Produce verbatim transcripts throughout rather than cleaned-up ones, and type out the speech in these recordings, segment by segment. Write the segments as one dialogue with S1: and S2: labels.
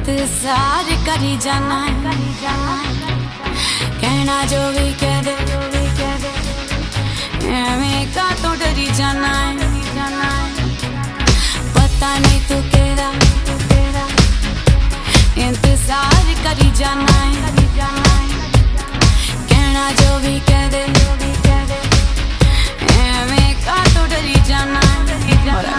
S1: इंतजार करी जाना, कहना जो भी कह दे, एवें का तो डरी जाना है। पता नहीं तू केड़ा इंतजार करी जाना है, कहना जो भी कह दे, एवें का तो डरी जाना है।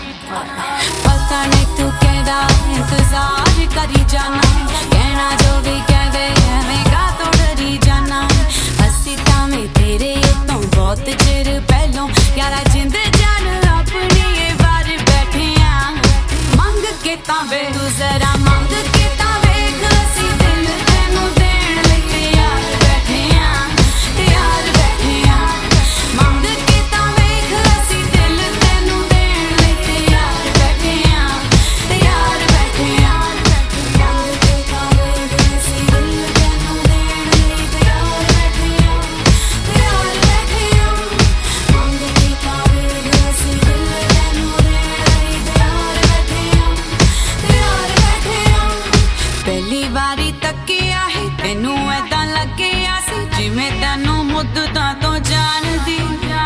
S1: पता नहीं तू केड़ा इंतजार करी जाना, कहना जो भी कह दे, एवें का तो डरी जाना। हसी तामें तेरे तो बहुत चिर पहलों यारा जिंद जान अपनी ये बार बैठे आ। मंग के तावे तू जरा मंग के तावे असी दिल तेनू देण लई तैयार बैठे आ, तैयार बैठे आ। मंग के तावे असी दिल तेनू देण लई तैयार बैठे आ, तैयार बैठे आ। मंग के तावे असी दिल तेनू देण लई तैयार बैठे आ, तैयार बैठे आ। मंग के तावे असी दिल तेनू देण लई तैयार बैठे आ, तैयार बैठे आ। पहली बारी तकिया है तेनू ऐदा लगिया सी जिवें तैनू मुद्दतां तो जानदी,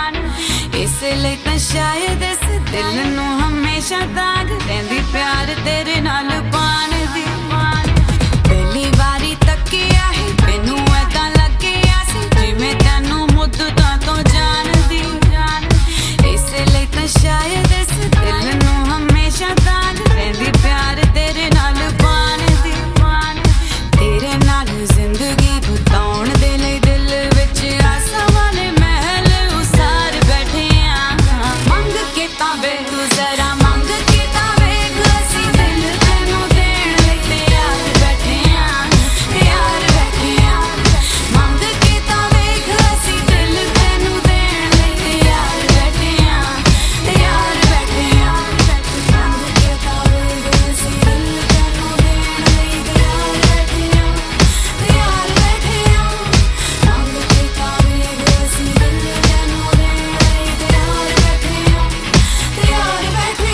S1: इसलिए तां शायद इस दिल नू हमेशा दाग रहिंदी प्यार तेरे नाल पाण दी। पहली बारी तकिया है तेनू ऐदा लगिया सी जिवें तैनू मुद्दतां तो जानदी, इसलिए तां शायद इस दिल नू हमेशा दाग रहिंदी प्यार तेरे नाल पाण दी। तेरे नाल जिंदगी बिताउण दे लई दिल विच आसां वाले महल उसार बैठे आ। मंग के तावे तू जरा मंग के तावे असी दिल तेनू देण लई तैयार बैठे आ, तैयार बैठे आ। मंग के तावे असी दिल तेनू देण लई तैयार बैठे आ, तैयार बैठे आ। मंग के तावे असी दिल तेनू देण लई तैयार बैठे आ, तैयार बैठे आ। मंग के तावे असी दिल तेनू देण लई तैयार बैठे आ, तैयार बैठे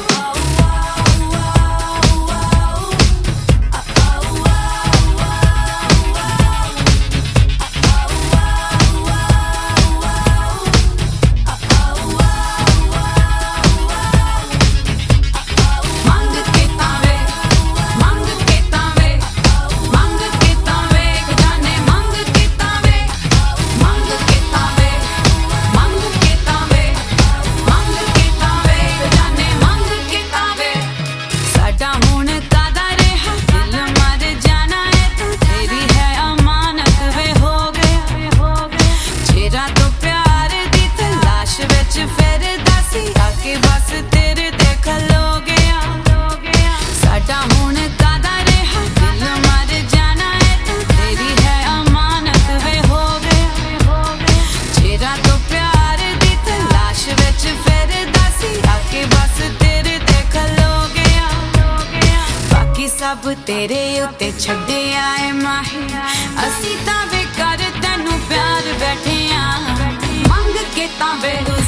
S1: मंग के तावे मंग के तावे मंग के तावे जाने मंग के तावे मंग के तावे मंग के तावे मंग के तावे जाने मंग के तावे। साडा हुण कादा रहा दिल मर जाना है तू तेरी है अमानत वे हो गया, जेरा तो प्यार दी तलाश विच फिरदा सी आके बस तेरे ते खलो गया। साडा हुण कादा रहा दिल मर जाना है तू तेरी है अमानत वे हो गया, जेरा तो प्यार दी तलाश विच फिरदा सी आके बस तेरे ते खलो गया। बाकी सब तेरे उत्ते छड्डे आए माही, असी तां वे कर तैनू प्यार बैठे आ। मंग के तावे